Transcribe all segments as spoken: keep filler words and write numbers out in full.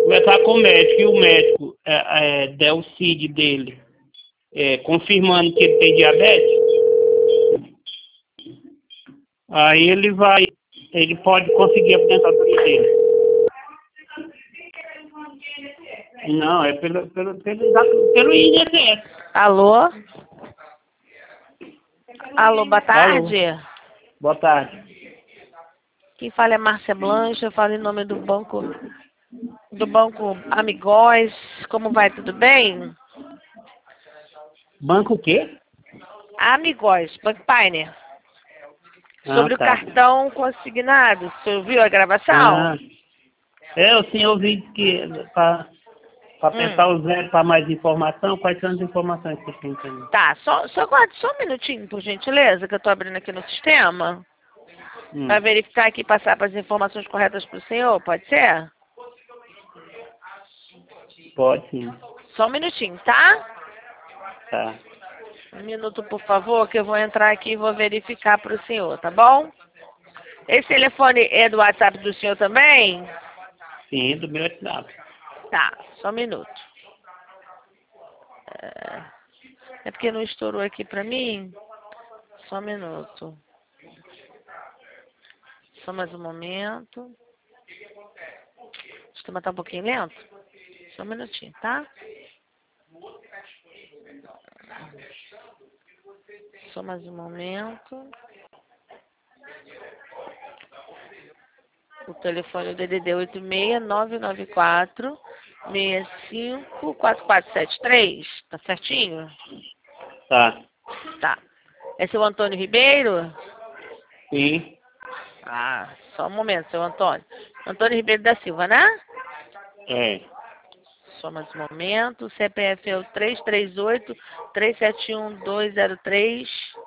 conversar com o médico e o médico é, é, der o C I D dele, é, confirmando que ele tem diabetes, aí ele vai, ele pode conseguir a aposentadoria dele. Não, é pelo, pelo, pelo, pelo I N S S. Alô? Alô, boa tarde. Alô. Boa tarde. Quem fala é Márcia Blanche, eu falo em nome do banco, do banco Amigóis. Como vai, tudo bem? Banco o quê? Amigóis, Banco Pioneer. Sobre Ah, o tá. cartão consignado, o senhor viu a gravação? Ah, é, o senhor ouvi que para apertar Hum. o zero para mais informação, quais são as informações que tem também? Tá, só, só aguarde só um minutinho, por gentileza, que eu estou abrindo aqui no sistema. Hum. Para verificar aqui e passar para as informações corretas para o senhor, pode ser? Pode sim. Só um minutinho, tá? Tá. Um minuto, por favor, que eu vou entrar aqui e vou verificar para o senhor, tá bom? Esse telefone é do WhatsApp do senhor também? Sim, do meu WhatsApp. Tá, só um minuto. É, é porque não estourou aqui para mim? Só um minuto. Só mais um momento. O sistema tá um pouquinho lento? Só um minutinho, tá? Só mais um momento. O telefone do D D D oito seis nove nove quatro seis cinco quatro quatro sete três. Tá certinho? Tá. Tá. É seu Antônio Ribeiro? Sim. Ah, só um momento, seu Antônio. Antônio Ribeiro da Silva, né? É. Só mais um momento. O C P F é o três três oito, três sete um, dois zero três.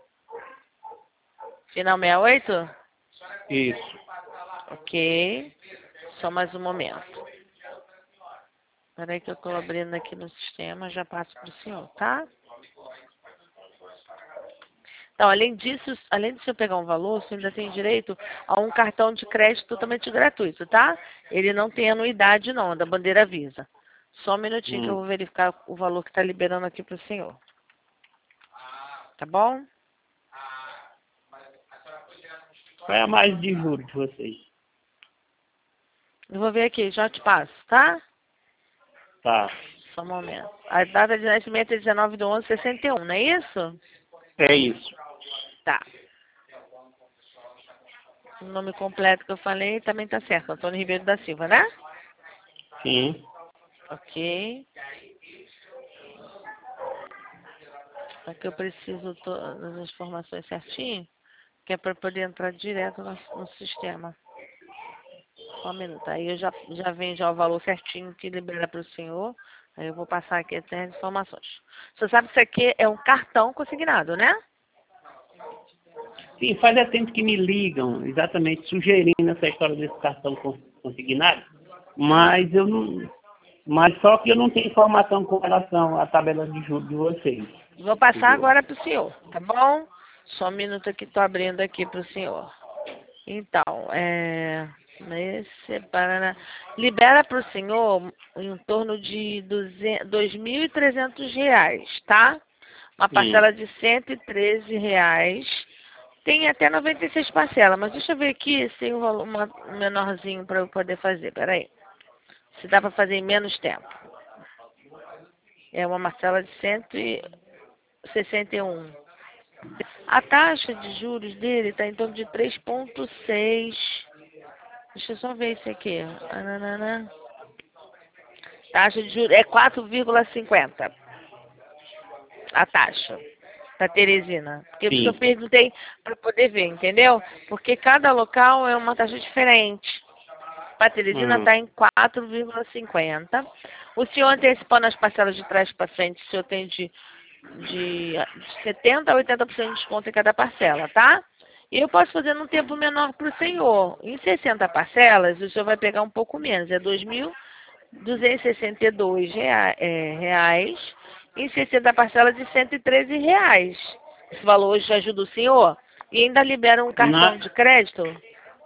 Final sessenta e oito? Isso. Ok. Só mais um momento. Peraí que eu estou abrindo aqui no sistema, já passo para o senhor, tá? Então, além disso, além de você pegar um valor, você ainda tem direito a um cartão de crédito totalmente gratuito, tá? Ele não tem anuidade não, é da bandeira Visa. Só um minutinho que eu Hum. vou verificar o valor que está liberando aqui para o senhor. Tá bom? Qual é a mais de juros de vocês? Eu vou ver aqui, já te passo, tá? Tá. Só um momento. A data de nascimento é dezenove de onze de sessenta e um, não é isso? É isso. Tá. O nome completo que eu falei também tá certo. Antônio Ribeiro da Silva, né? Sim. Ok. Aqui eu preciso todas as informações certinho, que é para poder entrar direto no, no sistema. Só um minuto. Aí eu já, já venho já o valor certinho que libera para o senhor. Aí eu vou passar aqui até as informações. Você sabe que isso aqui é um cartão consignado, né? Sim, faz é tempo que me ligam, exatamente, sugerindo essa história desse cartão cons- consignado, mas eu não. Mas só que eu não tenho informação com relação à tabela de juros de vocês. Vou passar Entendeu? agora para o senhor, tá bom? Só um minuto que estou abrindo aqui para o senhor. Então, é... Esse, Paraná, libera para o senhor em torno de dois mil e trezentos reais, tá? Uma Sim. parcela de cento e treze reais. Tem até noventa e seis parcelas, mas deixa eu ver aqui se tem um valor uma, um menorzinho para eu poder fazer. Peraí. Se dá para fazer em menos tempo. É uma parcela de cento e sessenta e um. A taxa de juros dele está em torno de três vírgula seis. Deixa eu só ver isso aqui. Ananana. Taxa de juros é quatro vírgula cinquenta. A taxa da Teresina. Porque eu Sim. perguntei para poder ver, entendeu? Porque cada local é uma taxa diferente. Para Teresina Hum. está em quatro vírgula cinquenta. O senhor antecipando as parcelas de trás para frente, o senhor tem de, de setenta a oitenta por cento de desconto em cada parcela, tá? E eu posso fazer num tempo menor para o senhor. Em sessenta parcelas, o senhor vai pegar um pouco menos. É dois mil duzentos e sessenta e dois rea- é, reais. Em sessenta parcelas de cento e treze reais. Esse valor hoje ajuda o senhor? E ainda libera um cartão Na, de crédito?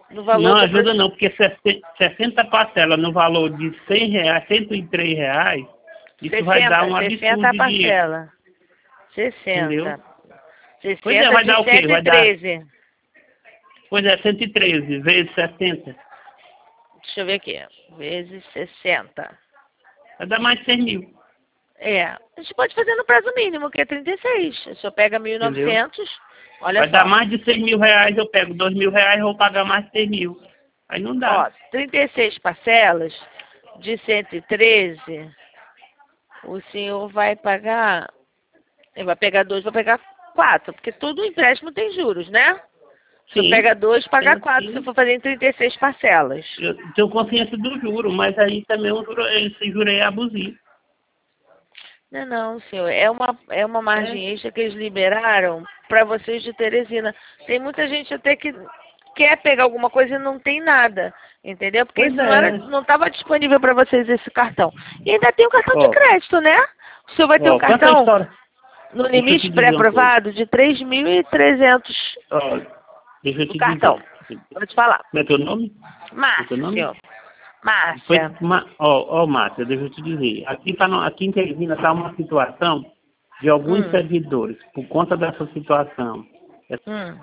No valor Não do ajuda proce- não, porque sessenta parcelas no valor de cem reais, cento e três reais, isso vai dar um absurdo sessenta de dinheiro, parcela. entendeu? sessenta. Pois é, sessenta vai dar de o quê? cento e Vai dar, treze. pois é, cento e treze vezes sessenta, Deixa eu ver aqui. Vezes sessenta. vai dar mais de cem mil, É. A gente pode fazer no prazo mínimo, que é trinta e seis. O senhor pega mil e entendeu? novecentos. Olha Vai dar só. mais de cem mil reais, eu pego dois mil reais, vou pagar mais de cem mil. Aí não dá. Ó, trinta e seis parcelas de cento e treze. O senhor vai pagar. Ele vai pegar dois, vai pegar quatro. Porque todo empréstimo tem juros, né? O senhor Sim, pega dois, paga tem quatro. Se sim. for fazer em trinta e seis parcelas. Eu tenho consciência do juro, mas aí também o juro, esse juro aí é abusivo. Não, não, senhor. É uma, é uma margem É, extra que eles liberaram para vocês de Teresina. Tem muita gente até que quer pegar alguma coisa e não tem nada. Entendeu? Porque pois isso não era, é. não estava disponível para vocês esse cartão. E ainda tem o cartão de Ó, crédito, né? O senhor vai ter um ó, quanto a cartão história? no Deixa eu te limite dizer uma coisa. pré-aprovado de três mil e trezentos Ó, deixa eu o te cartão. dizer. Vou te falar. Como é teu nome? Como é teu Márcia, nome? senhor. Foi, Márcia. ma, ó, ó, Márcia, deixa eu te dizer. Aqui, tá no, aqui em Teresina está uma situação de alguns Hum, servidores, por conta dessa situação, hum,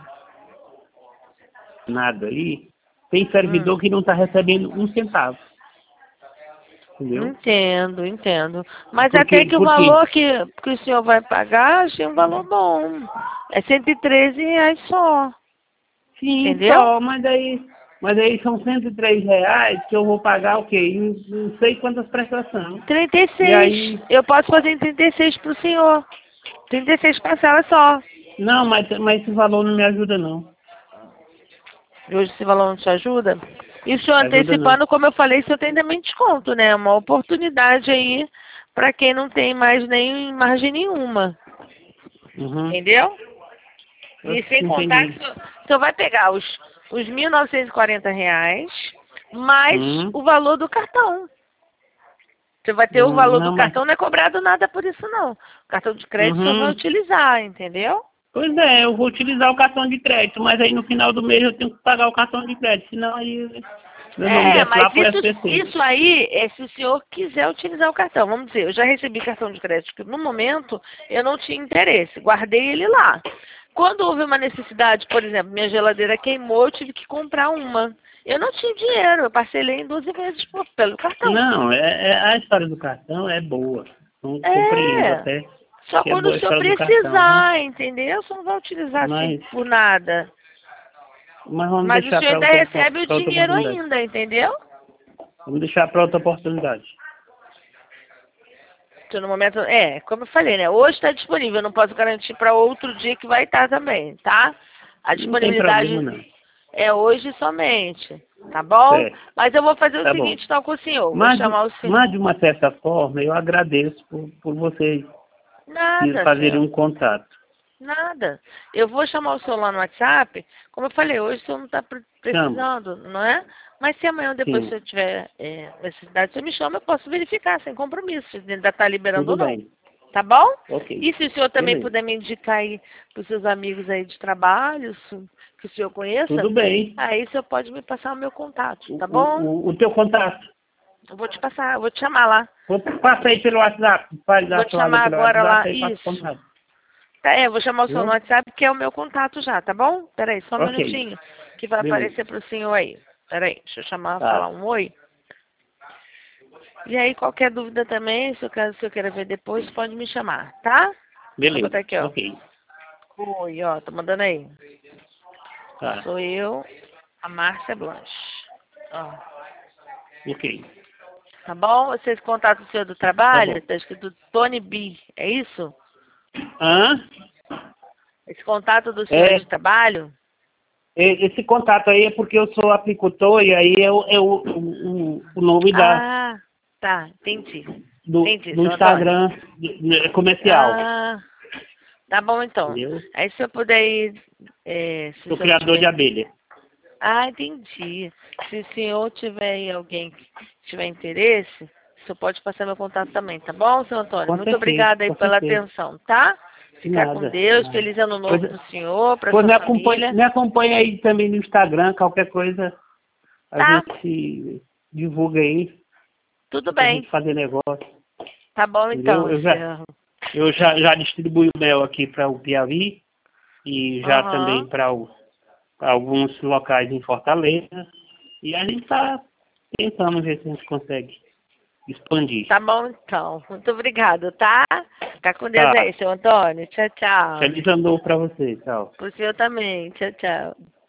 nada aí, tem hum. servidor que não está recebendo um centavo, entendeu? Entendo, entendo. Mas até Porque, que o porque, valor que, que o senhor vai pagar, achei um valor bom. É cento e treze reais só. sim, Entendeu? só, mas aí, mas aí são cento e três reais que eu vou pagar o quê? Em não sei quantas prestações. trinta e E seis. aí, Eu posso fazer em trinta e seis pro senhor. trinta e seis parcelas só. não, mas, mas esse valor não me ajuda não. E hoje esse valor não te ajuda? E o senhor Ajuda não. antecipando, como eu falei, o senhor tem também desconto, né? Uma oportunidade aí para quem não tem mais nem margem nenhuma. Uhum. Entendeu? Eu E sem contar que entendi. o senhor, o senhor vai pegar os, os mil novecentos e quarenta reais mais Uhum. o valor do cartão. Você vai ter o Hum, valor do não, mas, cartão, não é cobrado nada por isso não. O cartão de crédito o senhor vai uhum. utilizar, entendeu? Pois é, eu vou utilizar o cartão de crédito, mas aí no final do mês eu tenho que pagar o cartão de crédito, senão aí meu nome É, desce mas lá pro isso, S P C. isso aí é se o senhor quiser utilizar o cartão. Vamos dizer, eu já recebi cartão de crédito, que no momento eu não tinha interesse, guardei ele lá. Quando houve uma necessidade, por exemplo, minha geladeira queimou, eu tive que comprar uma. Eu não tinha dinheiro, eu parcelei em doze vezes por- pelo cartão. Não, é, é- a história do cartão é boa. Não compreendo É, até só que é quando o boa a senhor história do cartão, mas, precisar, entendeu? Você não vai utilizar assim mas, por nada. mas vamos Mas o deixar senhor para ainda outra, recebe o pra outra dinheiro oportunidade. ainda, entendeu? Vamos deixar para outra oportunidade. Que no momento, é, como eu falei, né? Hoje está disponível, eu não posso garantir para outro dia que vai estar também, tá? A Não tem problema disponibilidade não. é hoje somente, tá bom? Certo, Mas eu vou fazer o tá bom. seguinte, então, com o senhor. Vou Mas, de- chamar o senhor. mas de uma certa forma eu agradeço por, por vocês Nada, fazerem senhor. um contato. Nada. Eu vou chamar o senhor lá no WhatsApp. Como eu falei, hoje o senhor não está Chamo, precisando, não é? Mas se amanhã ou depois o sim, senhor tiver é, necessidade, você me chama, eu posso verificar, sem compromisso, se ainda está liberando tudo ou não. bem. Tá bom? Ok, E se o senhor também beleza. puder me indicar aí para os seus amigos aí de trabalho, se- que o senhor conheça, Tudo bem. aí o senhor pode me passar o meu contato, O, tá o, bom? o, o teu contato, Eu vou te passar, eu vou te chamar lá. vou- passa aí pelo WhatsApp, faz Vou a te toalha chamar pelo agora lá. WhatsApp aí passa o Isso. contato. Tá, é, eu vou chamar o senhor no Viu? WhatsApp, que é o meu contato já, tá bom? Peraí, só um Ok, minutinho, que vai beleza. aparecer pro senhor aí. Peraí, deixa eu chamar, falar Tá, um oi. E aí, qualquer dúvida também, se eu quero, se eu quero ver depois, pode me chamar, tá? Vou beleza, botar aqui, ó. ok. Oi, ó, tô mandando aí. Tá, Sou eu, a Márcia Blanche. Ó, ok. tá bom? Vocês contatam o senhor do Tá trabalho? bom. Tá escrito Tony B, é isso? Hã? Esse contato do senhor É, de trabalho? e- esse contato aí é porque eu sou apicultor e aí é o, é o, o, o nome da, Ah, tá, entendi. do, Entendi, do seu Antônio. Instagram de- comercial, Ah, tá bom então. entendeu? Aí se eu puder ir, é, se o Sou senhor criador de tiver... abelha. Ah, entendi. Se o senhor tiver aí alguém que tiver interesse, o senhor pode passar meu contato também, tá bom, seu Antônio? Com Muito certeza, obrigada aí com pela certeza. atenção, tá? Fica nada, com Deus, nada. feliz ano novo Pois, pro senhor, pra pois sua me família. acompanha, me acompanha aí também no Instagram, qualquer coisa a Tá. gente divulga aí. Tudo Pra bem. gente fazer negócio. Tá bom então, Eu, eu já, senhor. eu já, já distribuí o mel aqui para o Piauí e já Uhum. também para alguns locais em Fortaleza. E a gente está tentando ver se a gente consegue expandir. Tá bom então. Muito obrigado, tá? Fica com Deus Tá. aí, seu Antônio. Tchau, tchau. Feliz ano novo para você. Tchau. Pro senhor também. Tchau, tchau.